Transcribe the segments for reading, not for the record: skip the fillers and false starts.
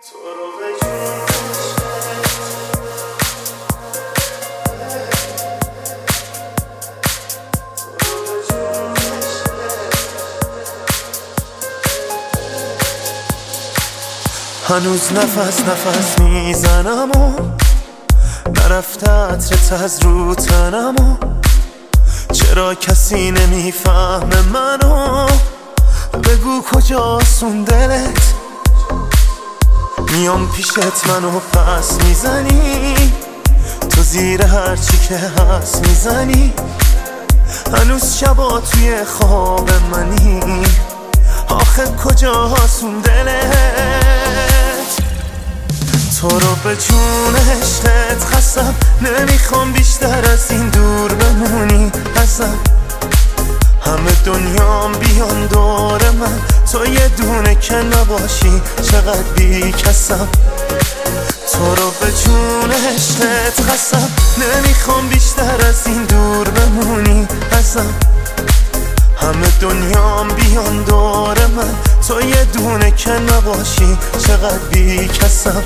هنوز نفس میزنم و نرفته عطرت از رو تنم و چرا کسی نمیفهمه منو؟ بگو کجاست اون دلت؟ میام پیشت منو پس میزنی، تو زیر هرچی که هست میزنی. هنوز شبا توی خواب منی، آخه کجاست اون دلت؟ تو رو به جون عشقت خستم، نمیخوام بیشتر از این دور بمونی ازم. همه دنیام بیان دور من، تو یه دونه که نباشی چقدر بی کسم. تو رو به جون عشقت خستم، نمیخوام بیشتر از این دور بمونی ازم. همه دنیام بیان دور من، تو یه دونه که نباشی چقدر بی کسم.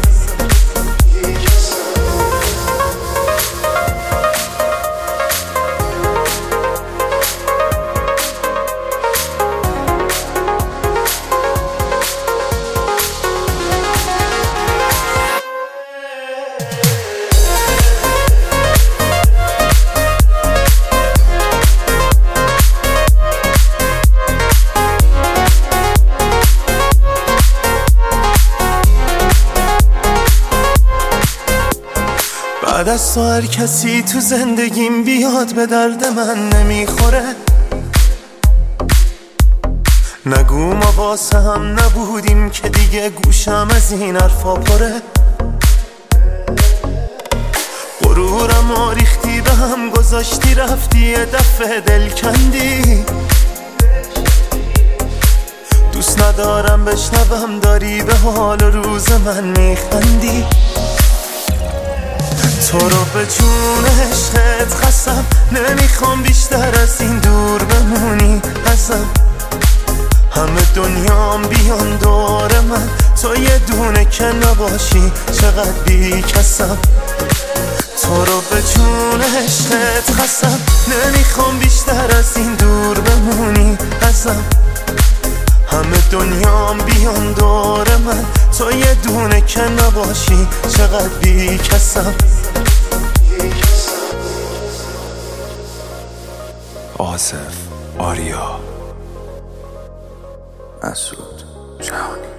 بعد از تو هر کسی تو زندگیم بیاد به درد من نمیخوره. نگو ما واسه هم نبودیم که دیگه گوشم از این حرفا پره. غرورم و ریختی به هم گذاشتی، رفتی یه دفعه دل کندی. دوست ندارم بشنوم داری به حال روز من میخندی. تو رو به جون عشقت خستم، نمیخوام بیشتر از این دور بمونی ازم. همه دنیام بیان دور من، تو یه دونه که نباشی چقدر بی کسم. تو رو به جون عشقت خستم، نمیخوام بیشتر از این دور بمونی ازم. همه دنیام بیان دور من، تو یه دونه که نباشی چقدر بی کسم. آصف، آریا، مسعود جهانی.